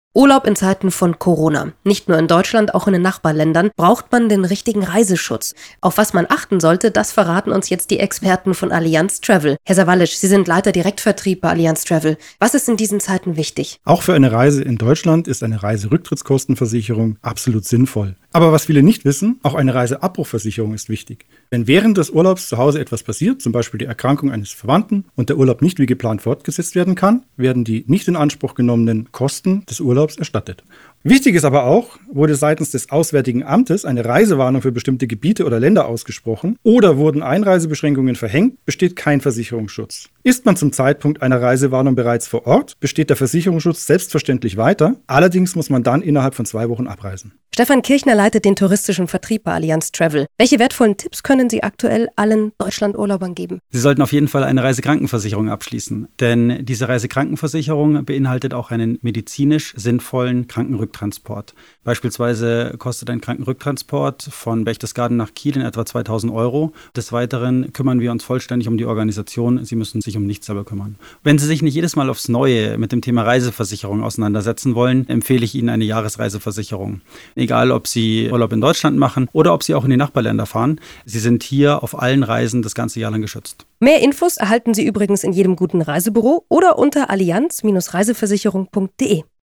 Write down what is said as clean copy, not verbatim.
Urlaub in Zeiten von Corona. Nicht nur in Deutschland, auch in den Nachbarländern braucht man den richtigen Reiseschutz. Auf was man achten sollte, das verraten uns jetzt die Experten von Allianz Travel. Herr Sawallisch, Sie sind Leiter Direktvertrieb bei Allianz Travel. Was ist in diesen Zeiten wichtig? Auch für eine Reise in Deutschland ist eine Reiserücktrittskostenversicherung absolut sinnvoll. Aber was viele nicht wissen, auch eine Reiseabbruchversicherung ist wichtig. Wenn während des Urlaubs zu Hause etwas passiert, zum Beispiel die Erkrankung eines Verwandten und der Urlaub nicht wie geplant fortgesetzt werden kann, werden die nicht in Anspruch genommenen Kosten des Urlaubs erstattet. Wichtig ist aber auch, wurde seitens des Auswärtigen Amtes eine Reisewarnung für bestimmte Gebiete oder Länder ausgesprochen oder wurden Einreisebeschränkungen verhängt, besteht kein Versicherungsschutz. Ist man zum Zeitpunkt einer Reisewarnung bereits vor Ort, besteht der Versicherungsschutz selbstverständlich weiter, allerdings muss man dann innerhalb von 2 Wochen abreisen. Stefan Kirchner leitet den touristischen Vertrieb bei Allianz Travel. Welche wertvollen Tipps können Sie aktuell allen Deutschlandurlaubern geben? Sie sollten auf jeden Fall eine Reisekrankenversicherung abschließen, denn diese Reisekrankenversicherung beinhaltet auch einen medizinisch sinnvollen Krankenrücktransport. Beispielsweise kostet ein Krankenrücktransport von Berchtesgaden nach Kiel in etwa 2.000 Euro. Des Weiteren kümmern wir uns vollständig um die Organisation. Sie müssen sich um nichts selber kümmern. Wenn Sie sich nicht jedes Mal aufs Neue mit dem Thema Reiseversicherung auseinandersetzen wollen, empfehle ich Ihnen eine Jahresreiseversicherung. Egal, ob Sie Urlaub in Deutschland machen oder ob Sie auch in die Nachbarländer fahren. Sie sind hier auf allen Reisen das ganze Jahr lang geschützt. Mehr Infos erhalten Sie übrigens in jedem guten Reisebüro oder unter allianz-reiseversicherung.de.